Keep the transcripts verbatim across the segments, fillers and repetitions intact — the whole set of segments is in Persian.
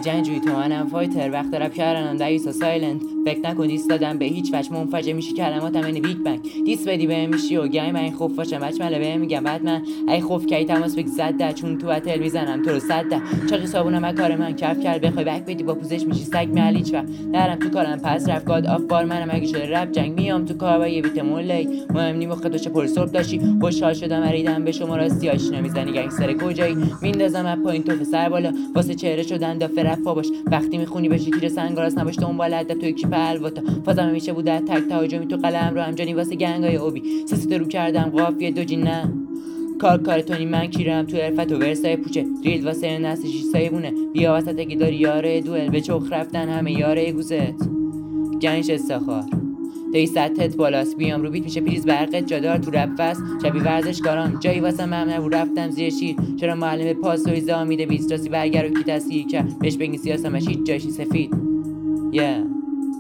جنگجوی تو منم فایتر، وقت رپ کردنم دویسا سایلنت. فکر نکن دیست دادم به هیچ وجه منفجر میشی کلماتم این بیگ بنگ. دیست بدی بهم میشی و گیم این خوف باشم بچمله بهم میگم بتمن. ای خوف کی تماس بگی زد ده چون تو بتل میزنم تو رو صد ده. چاقی صابونم کار من کف کرد بخوای بک بدی با پوزش میشی سگ میال هیچ وقت درم تو کارم پس رفت گاد آف بار منم اگه شده رپ جنگ میام تو کار با یه بیت مولی مهم نی مخ تو پر صبح داشتی. خوشحال شدم اریدم به شما راستی آشنا میزنی گنگستر کجایی میندازم اپ پایین تو سر بالا واسه چهره شدن دافه رفا باش. وقتی میخونی بشی تیر سنگاراس نباش دنبال هدف تو کیپ الواتا فازم میشه بود تک تهاجمی تو قلم رو همجانی واسه گنگای اوبی سیست رو کردم قافیه دو جی نه کار کار تونی من کیرم تو عرفت و ورسای پوچه ریل واسه نسل شیش سایبونه بیا وسط اگه داری یاره دوئل به چخ رفتن همه یاره گوزت گنش استخار دی سطحت بالاست بیام رو بیت میشه پریز برقت جادار تو رپ فست شبی ورزشکاران جایی واسه من نبود رفتم زیر شیر چرا معلم پاسوی زامیده بیست راستی برگر و کی تصدیح کرد بهش بگین سیاسمش هیچ جایشی سفید yeah.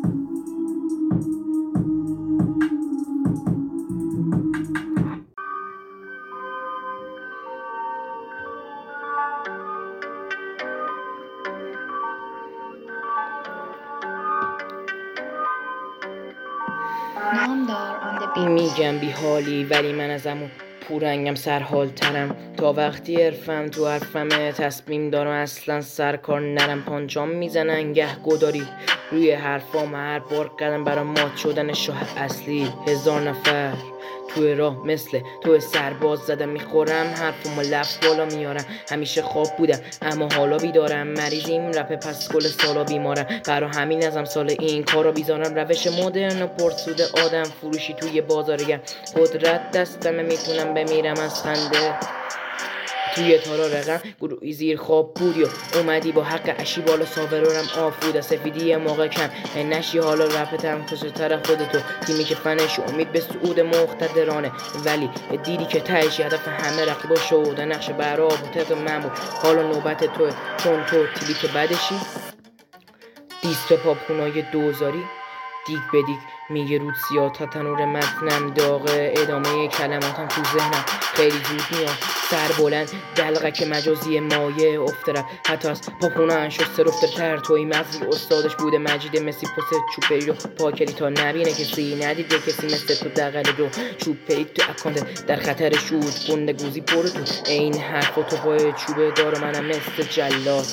میگم بی حالی ولی من ازمون پورنگم سرحال ترم تا وقتی عرفم تو حرفمه تصمیم دارم اصلا سرکار نرم پانچام میزنن گه گداری روی حرفام هر بار قدم برا مات شدن شاه اصلی هزار نفر توی راه مثل تو سرباز زدم میخورم حرفمو لفظ بالا میارم همیشه خواب بودم اما حالا بیدارم مریضیم رپ پس کل سالا بیمارم برا همین ازم سال این کارا بیزارم روش مدرن و پرسود آدم فروشی توی بازاریم قدرت دستمه میتونم بمیرم از خنده توی تارا رقم گروهی زیر خواب بودی و اومدی با حق اشی بالا ساورارم آفوده سفیدی یه موقع کم نشی حالا رپتم کشتر خودتو تیمی که فنش امید به صعود مقتدرانه ولی دیدی که تهش هدف همه رقیبا شده نقش براب و طبق من بود حالا نوبت توه چون تو تیلی که بدشی دیست پاپونای دوزاری دیگ به دیگ میگه رود سیاه تا تنور متنم داغه ادامه کلماتم تو ذهنم خیلی زود میام سر بلند دلقک مجازی مایه افترم حتی از پاپونان شسته رفته تر توی مغزی استادش بوده مجید مسی پست چوپی رو پاکری تا نبینه کسی ندیده کسی مثل تو دقل رو چوپی تو اکانت در خطر شود گنده گوزی برو تو این حرف و تو پای چوبه دار منم مثل جلاد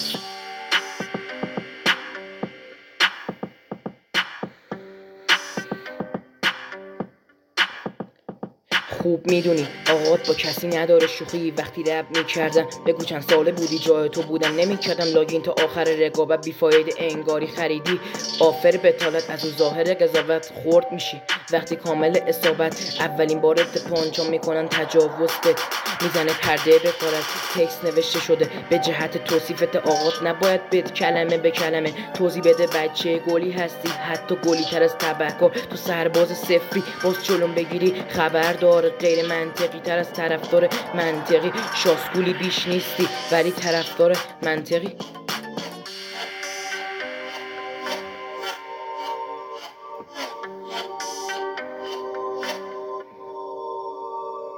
خوب میدونی آقات با کسی نداره شوخی وقتی رپ میکردم بگو چند ساله بودی جای تو بودم نمیکردم لاگین تا آخر رقابت بیفاید انگاری خریدی آفر بتالت از اون ظاهر قضاوت خورد میشی وقتی کامل اصابت اولین بارت پانچام میکنن تجاوزت میزنه پرده بکارد تکست نوشته شده به جهت توصیفت آقات نباید بد کلمه به کلمه توضیح بده بچه گلی هستی حتی گلی تر از تبهکار تو سرباز صفری باز چلون بگیری خبردار غیر منطقی تر از طرفدار منطقی شاسکولی بیش نیستی ولی طرفدار منطقی